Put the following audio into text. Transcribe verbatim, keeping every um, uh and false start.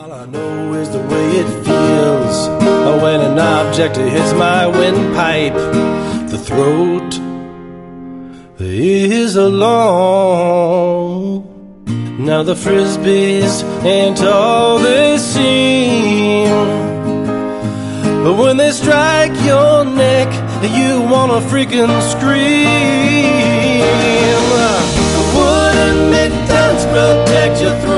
All I know is the way it feels when an object hits my windpipe. The throat is alone. Now the frisbees ain't all they seem, but when they strike your neck, you wanna freaking scream. Wooden mittens protect your throat.